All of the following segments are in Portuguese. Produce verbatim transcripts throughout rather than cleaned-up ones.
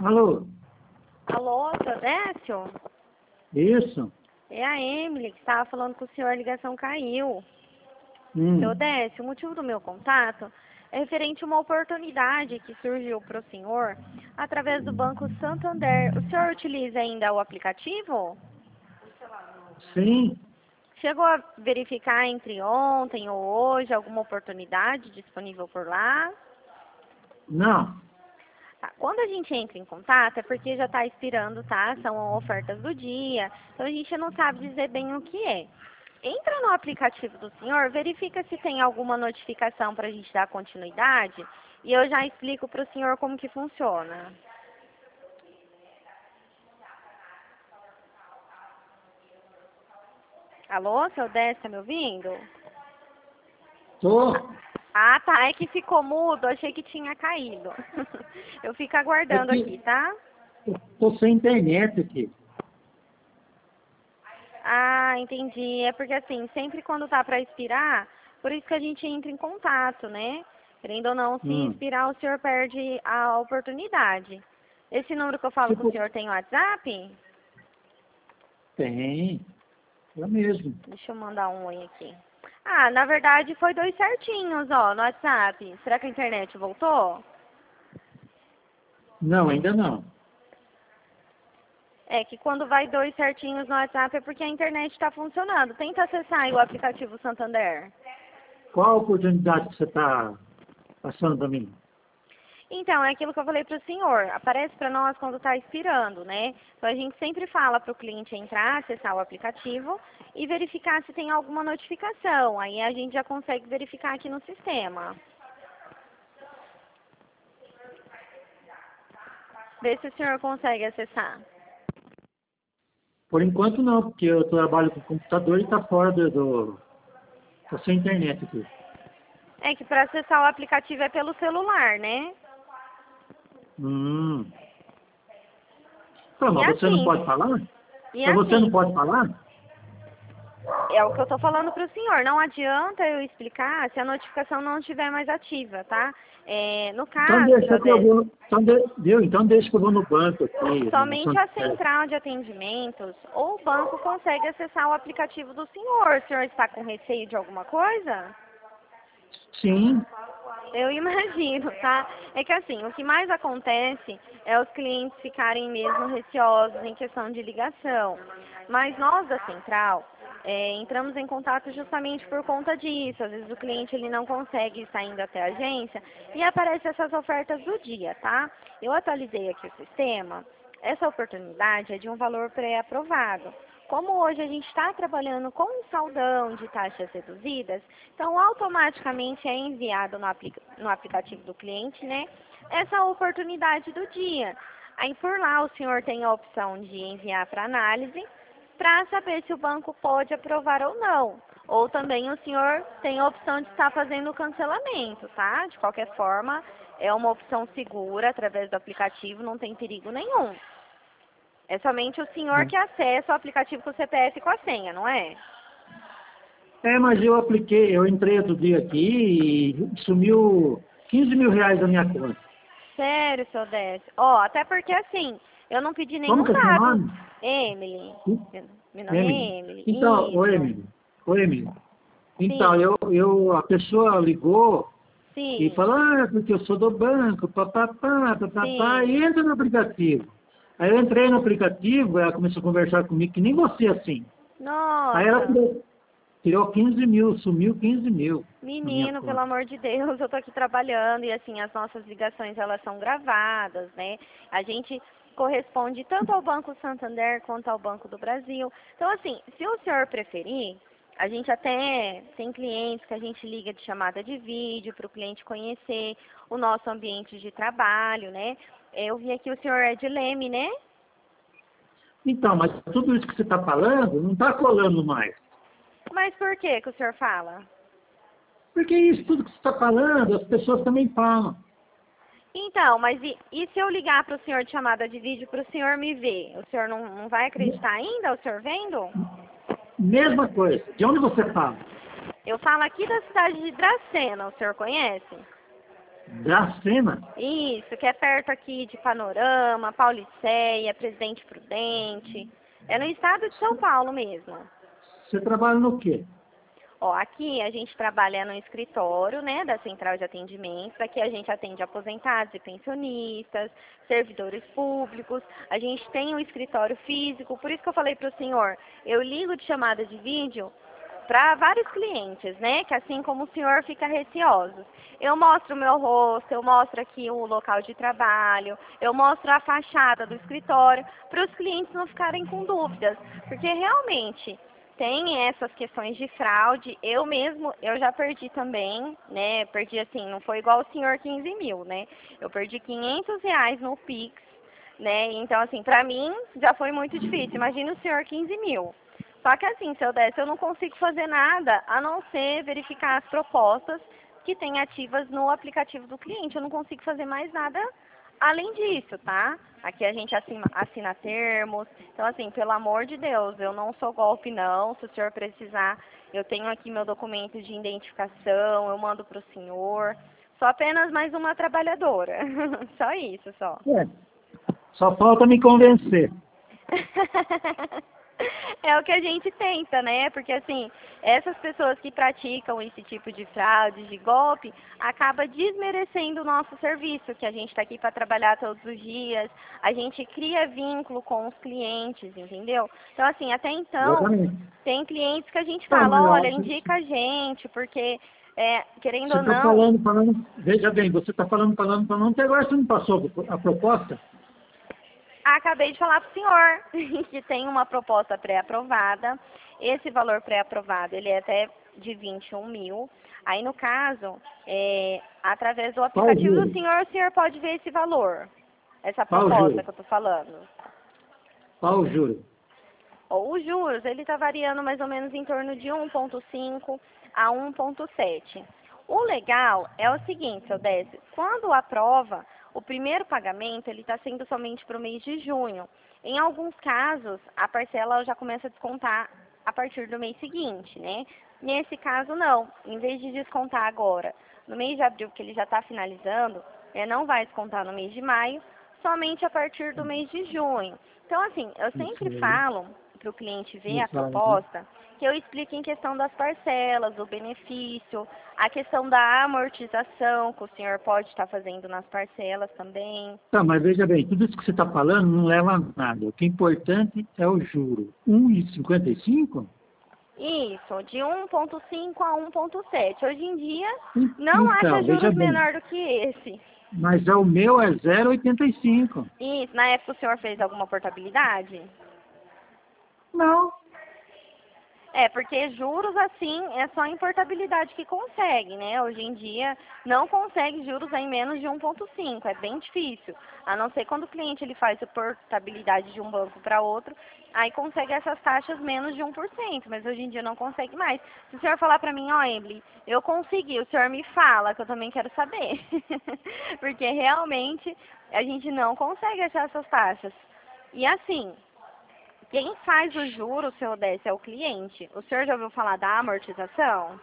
Alô? Alô, seu Décio? Isso? É a Emily que estava falando com o senhor, a ligação caiu. Hum. Seu Décio, o motivo do meu contato é referente a uma oportunidade que surgiu para o senhor através do Banco Santander. O senhor utiliza ainda o aplicativo? Sim? Chegou a verificar entre ontem ou hoje alguma oportunidade disponível por lá? Não. Tá. Quando a gente entra em contato é porque já está expirando, tá? São ofertas do dia, então a gente não sabe dizer bem o que é. Entra no aplicativo do senhor, verifica se tem alguma notificação para a gente dar continuidade e eu já explico para o senhor como que funciona. Alô, seu Décio, tá me ouvindo? Tô. Ah, tá, é que ficou mudo, achei que tinha caído. Eu fico aguardando aqui, Aqui, tá? eu tô sem internet aqui. Ah, entendi. É porque assim, sempre quando tá para expirar, por isso que a gente entra em contato, né? Querendo ou não, se Hum. expirar, o senhor perde a oportunidade. Esse número que eu falo com o Tipo, senhor tem WhatsApp? tem. Eu mesmo. Deixa eu mandar um oi aqui. Ah, na verdade foi dois certinhos, ó, no WhatsApp. Será que a internet voltou? Não, ainda não. É que quando vai dois certinhos no WhatsApp é porque a internet está funcionando. Tenta acessar aí o aplicativo Santander. Qual a oportunidade que você está passando para mim? Então, é aquilo que eu falei para o senhor. Aparece para nós quando está expirando, né? Então, a gente sempre fala para o cliente entrar, acessar o aplicativo e verificar se tem alguma notificação. Aí a gente já consegue verificar aqui no sistema. Vê se o senhor consegue acessar. Por enquanto não, porque eu trabalho com computador e está fora do... do... Tô sem internet aqui. É que para acessar o aplicativo é pelo celular, né? Hum. Tá, E mas você não assim, pode falar? e Mas você não assim, pode falar? é o que eu estou falando para o senhor. Não adianta eu explicar se a notificação não estiver mais ativa, tá? É, no Então caso, deixa seu que eu Décio, vou... Então, de... Viu? Então deixa que eu vou no banco aqui, no somente a Santander. central de atendimentos ou o banco consegue acessar o aplicativo do senhor. O senhor está com receio de alguma coisa? Sim. Eu imagino, tá? É que assim, o que mais acontece é os clientes ficarem mesmo receosos em questão de ligação. Mas nós da central é, entramos em contato justamente por conta disso. Às vezes o cliente ele não consegue estar indo até a agência e aparecem essas ofertas do dia, tá? Eu atualizei aqui o sistema. Essa oportunidade é de um valor pré-aprovado. Como hoje a gente está trabalhando com um saldão de taxas reduzidas, então automaticamente é enviado no, aplica no aplicativo do cliente, né, essa oportunidade do dia. Aí por lá o senhor tem a opção de enviar para análise para saber se o banco pode aprovar ou não. Ou também o senhor tem a opção de estar fazendo o cancelamento, tá? De qualquer forma, é uma opção segura através do aplicativo, não tem perigo nenhum. É somente o senhor que acessa o aplicativo com o C P F e com a senha, não é? É, mas eu apliquei, eu entrei outro dia aqui e sumiu quinze mil reais da minha conta. Sério, seu Décio? Ó, até porque assim, eu não pedi Como nenhum que é seu dado. nome? Emily. Meu meu nome Emily. é Emily. Então, oi, Isso. Emily. Oi, Emily. Então, Sim, eu, eu, a pessoa ligou e sim, falou, ah, porque eu sou do banco, papapá, papapá, e sim. entra no aplicativo. Aí eu entrei no aplicativo, ela começou a conversar comigo, que nem você assim. Aí ela Nossa, tirou, tirou quinze mil, sumiu quinze mil na minha menino, pelo conta. amor de Deus, eu tô aqui trabalhando e assim, as nossas ligações elas são gravadas, né? A gente corresponde tanto ao Banco Santander quanto ao Banco do Brasil. Então, assim, se o senhor preferir, a gente até tem clientes que a gente liga de chamada de vídeo para o cliente conhecer o nosso ambiente de trabalho, né? Eu vi aqui o senhor é de Leme, né? Então, mas tudo isso que você está falando não está colando mais. Mas por que que o senhor fala? Porque isso tudo que você está falando, as pessoas também falam. Então, mas e, e se eu ligar para o senhor de chamada de vídeo para o senhor me ver? O senhor não, não vai acreditar ainda, o senhor vendo? Mesma coisa. De onde você fala? Eu falo aqui da cidade de Dracena, o senhor conhece? Dracena? Isso, que é perto aqui de Panorama, Pauliceia, Presidente Prudente. É no estado de São Paulo mesmo. Você trabalha no quê? Ó, aqui a gente trabalha no escritório, né, da Central de Atendimento. Aqui a gente atende aposentados e pensionistas, servidores públicos. A gente tem um escritório físico, por isso que eu falei para o senhor, eu ligo de chamada de vídeo para vários clientes, né, que assim como o senhor fica receoso. Eu mostro o meu rosto, eu mostro aqui o local de trabalho, eu mostro a fachada do escritório, para os clientes não ficarem com dúvidas, porque realmente tem essas questões de fraude. Eu mesmo, eu já perdi também, né, perdi assim, não foi igual o senhor quinze mil, né, eu perdi quinhentos reais no Pix, né, então assim, pra mim já foi muito difícil, imagina o senhor quinze mil. Só que assim, se eu desse, eu não consigo fazer nada, a não ser verificar as propostas que tem ativas no aplicativo do cliente, eu não consigo fazer mais nada além disso, tá? Aqui a gente assina, assina termos. Então, assim, pelo amor de Deus, eu não sou golpe, não. Se o senhor precisar, eu tenho aqui meu documento de identificação, eu mando para o senhor. Sou apenas mais uma trabalhadora. Só isso, só. É. Só falta me convencer. É o que a gente tenta, né? Porque assim, essas pessoas que praticam esse tipo de fraude, de golpe, acaba desmerecendo o nosso serviço, que a gente está aqui para trabalhar todos os dias, a gente cria vínculo com os clientes, entendeu? Então assim, até então, Exatamente. tem clientes que a gente Tá, fala, mas, ó, olha, indica a gente, porque, é, querendo você ou está não, falando, falando, veja bem, você está falando, falando, falando, até agora você não passou a proposta? acabei de falar para o senhor que tem uma proposta pré-aprovada. Esse valor pré-aprovado, ele é até de vinte e um mil. Aí, no caso, é, através do Qual o aplicativo do juro? senhor, o senhor pode ver esse valor, essa Qual o proposta juro? que eu estou falando. Qual o juro? Ou os juros, ele está variando mais ou menos em torno de um vírgula cinco a um vírgula sete. O legal é o seguinte, seu Décio, quando aprova, o primeiro pagamento ele está sendo somente para o mês de junho. Em alguns casos, a parcela já começa a descontar a partir do mês seguinte, né? Nesse caso, não. Em vez de descontar agora, no mês de abril, que ele já está finalizando, né, não vai descontar no mês de maio, somente a partir do mês de junho. Então, assim, eu Isso sempre aí. falo para o cliente ver a Isso aí. proposta, que eu explique em questão das parcelas, do benefício, a questão da amortização que o senhor pode estar fazendo nas parcelas também. Tá, mas veja bem, tudo isso que você está falando não leva a nada. O que é importante é o juro. um vírgula cinquenta e cinco? Isso, de um vírgula cinco a um vírgula sete. Hoje em dia, não acha Então, veja juros bem, menor do que esse. mas o meu é zero vírgula oitenta e cinco. Isso, na época o senhor fez alguma portabilidade? Não. É, porque juros assim é só a importabilidade que consegue, né? Hoje em dia não consegue juros em menos de um vírgula cinco, é bem difícil. A não ser quando o cliente ele faz a portabilidade de um banco para outro, aí consegue essas taxas menos de um por cento, mas hoje em dia não consegue mais. Se o senhor falar para mim, ó, Emily, eu consegui, o senhor me fala, que eu também quero saber. Porque realmente a gente não consegue achar essas taxas. E assim, quem faz o juro, seu Odécio, é o cliente. O senhor já ouviu falar da amortização?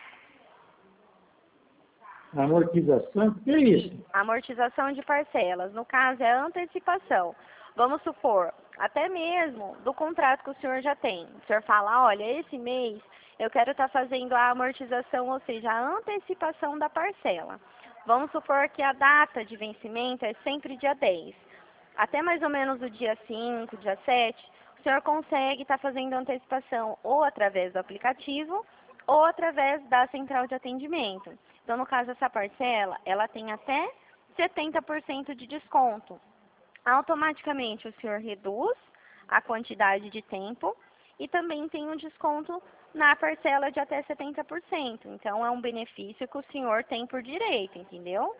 Amortização? O que é isso? Amortização de parcelas. No caso, é a antecipação. Vamos supor, até mesmo do contrato que o senhor já tem. O senhor fala, olha, esse mês eu quero estar fazendo a amortização, ou seja, a antecipação da parcela. Vamos supor que a data de vencimento é sempre dia dez. Até mais ou menos o dia cinco, dia sete, o senhor consegue estar fazendo antecipação ou através do aplicativo ou através da central de atendimento. Então, no caso, essa parcela, ela tem até setenta por cento de desconto. Automaticamente, o senhor reduz a quantidade de tempo e também tem um desconto na parcela de até setenta por cento. Então, é um benefício que o senhor tem por direito, entendeu?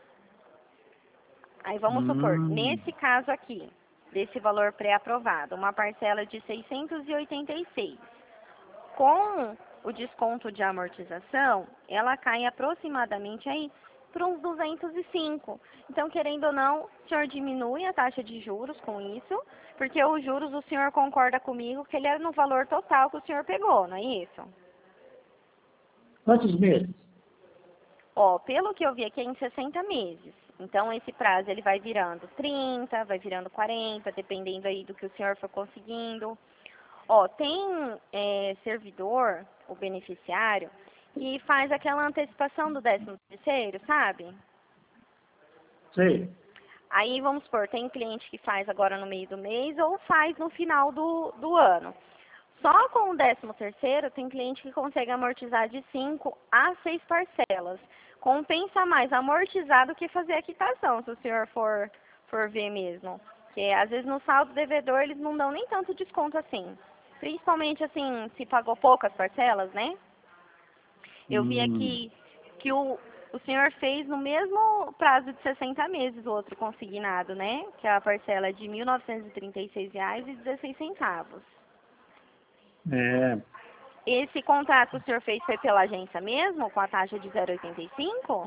Aí vamos supor, Hum, nesse caso aqui, desse valor pré-aprovado, uma parcela de seiscentos e oitenta e seis. Com o desconto de amortização, ela cai aproximadamente aí para uns duzentos e cinco. Então, querendo ou não, o senhor diminui a taxa de juros com isso, porque os juros o senhor concorda comigo que ele é no valor total que o senhor pegou, não é isso? quantos meses? Ó, pelo que eu vi aqui é em sessenta meses. Então, esse prazo ele vai virando trinta, vai virando quarenta, dependendo aí do que o senhor for conseguindo. Ó, tem é, servidor, o beneficiário, que faz aquela antecipação do décimo terceiro, sabe? Sei. Aí, vamos supor, tem cliente que faz agora no meio do mês ou faz no final do, do ano. Só com o décimo terceiro, tem cliente que consegue amortizar de cinco a seis parcelas. Compensa mais amortizar do que fazer a quitação, se o senhor for, for ver mesmo. Porque às vezes no saldo devedor eles não dão nem tanto desconto assim. Principalmente assim, se pagou poucas parcelas, né? Eu vi Hum. aqui que o, o senhor fez no mesmo prazo de sessenta meses o outro consignado, né? Que a parcela é de mil novecentos e trinta e seis reais e dezesseis centavos. É. Esse contrato que o senhor fez foi pela agência mesmo, com a taxa de zero vírgula oitenta e cinco?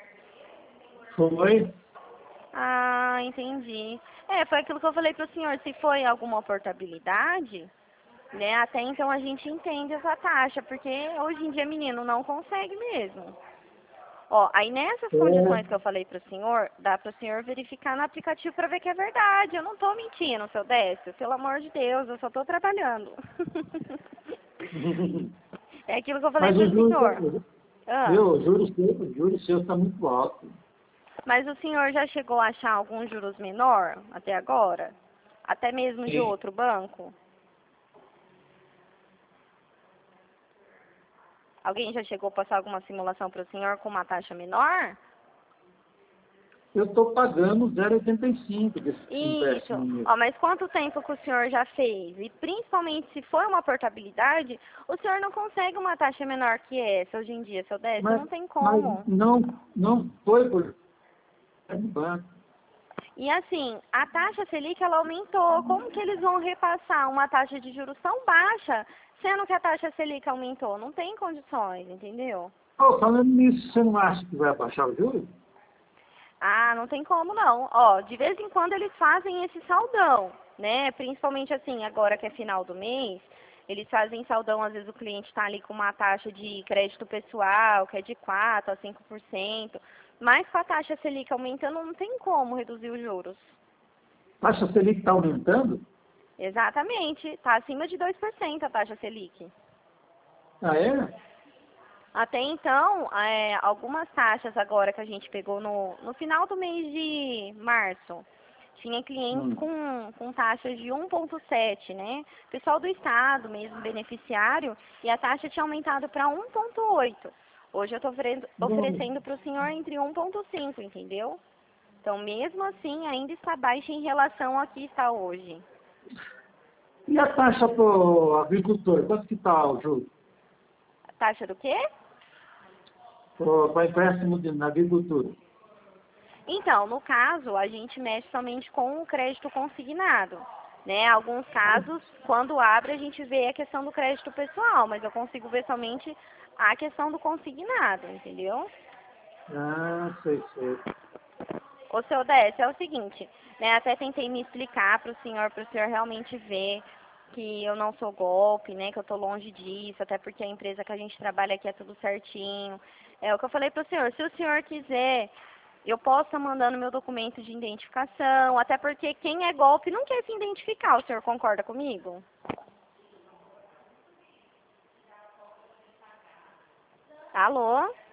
Foi. Ah, entendi. É, foi aquilo que eu falei para o senhor, se foi alguma portabilidade, né, até então a gente entende essa taxa, porque hoje em dia, menino, não consegue mesmo. Ó, aí nessas condições que É. eu falei para o senhor, dá para o senhor verificar no aplicativo para ver que é verdade. Eu não estou mentindo, seu Décio, pelo amor de Deus, eu só estou trabalhando. É aquilo que eu falei Mas para o o juro, senhor. Ah. viu, o juro seu, o juro seu está muito alto. Mas o senhor já chegou a achar alguns juros menor até agora? Até mesmo de Sim. outro banco? Alguém já chegou a passar alguma simulação para o senhor com uma taxa menor? Eu estou pagando zero vírgula oitenta e cinco desse Isso. empréstimo meu. Ó, mas quanto tempo que o senhor já fez? E principalmente se for uma portabilidade, o senhor não consegue uma taxa menor que essa hoje em dia, seu Décio. Mas, Não tem mas como. não, não foi por no banco. E assim, a taxa Selic ela aumentou. Como que eles vão repassar uma taxa de juros tão baixa, sendo que a taxa Selic aumentou? Não tem condições, entendeu? Oh, falando nisso, você não acha que vai baixar o juro? Ah, não tem como não. Ó, de vez em quando eles fazem esse saldão, né? Principalmente assim, agora que é final do mês, eles fazem saldão, às vezes o cliente está ali com uma taxa de crédito pessoal, que é de quatro a cinco por cento. Mas com a taxa Selic aumentando, não tem como reduzir os juros. A taxa Selic está aumentando? Exatamente, está acima de dois por cento a taxa Selic. Ah, é? Até então, é, algumas taxas agora que a gente pegou no, no final do mês de março, tinha clientes Hum. com, com taxas de um vírgula sete, né? Pessoal do estado, mesmo beneficiário, e a taxa tinha aumentado para um vírgula oito. Hoje eu estou Bom, oferecendo para o senhor entre um vírgula cinco, entendeu? Então, mesmo assim, ainda está baixa em relação ao que está hoje. e a taxa para o agricultor? Quanto que está o juro? A taxa do quê? Para empréstimo de, na agricultura? Então, no caso, a gente mexe somente com o crédito consignado. Né? Alguns casos, quando abre, a gente vê a questão do crédito pessoal, mas eu consigo ver somente a questão do consignado, entendeu? Ah, sei, sei. O seu Décio, é o seguinte, né? Até tentei me explicar para o senhor, para o senhor realmente ver que eu não sou golpe, né? Que eu estou longe disso, até porque a empresa que a gente trabalha aqui é tudo certinho. É o que eu falei para o senhor, se o senhor quiser, eu posso estar mandando meu documento de identificação, até porque quem é golpe não quer se identificar, o senhor concorda comigo? Alô?